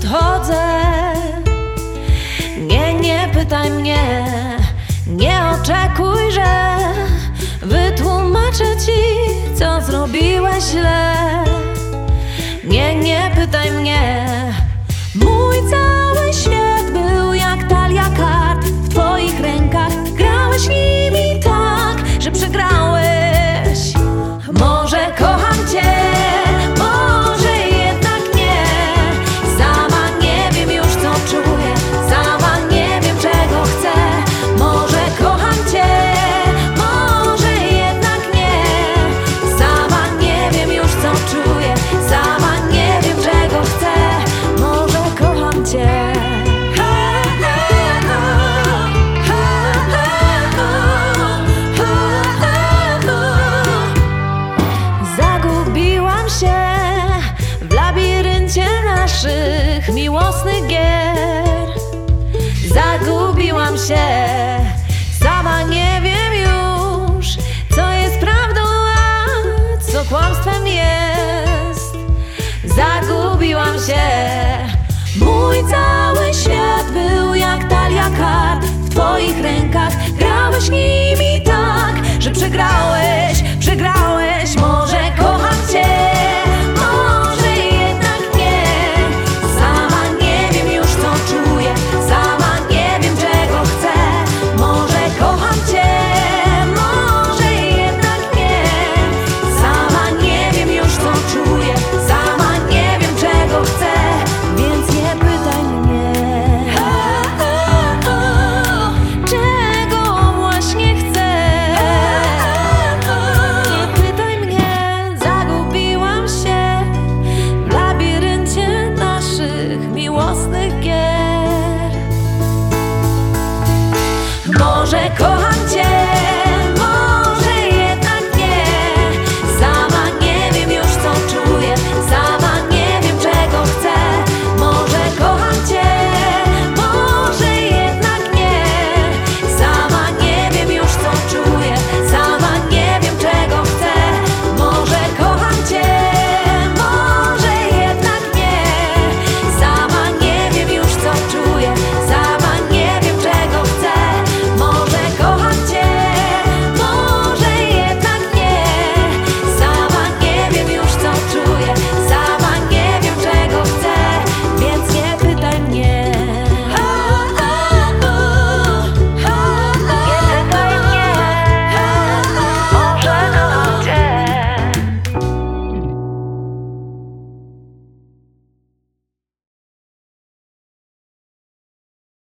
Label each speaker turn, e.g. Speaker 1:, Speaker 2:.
Speaker 1: odchodzę. Nie pytaj mnie, nie oczekuj, że wytłumaczę ci, co zrobiłeś źle. Nie pytaj mnie. Mój cały świat był jak talia kart w twoich rękach. Grałeś nimi tak, że przegrałeś. Może kocham cię, może jednak nie. Sama nie wiem już, co czuję, sama nie wiem, czego chcę. Może kocham cię, może jednak nie. Sama nie wiem już, co czuję, sama nie wiem, czego chcę. Może kocham cię. Zagubiłam się w labiryncie naszych miłosnych gier. Zagubiłam się, sama nie wiem już, co jest prawdą, a co kłamstwem jest. Zagubiłam się. Mój cały świat był jak talia kart w twoich rękach. Grałeś nimi tak, że przegrałeś.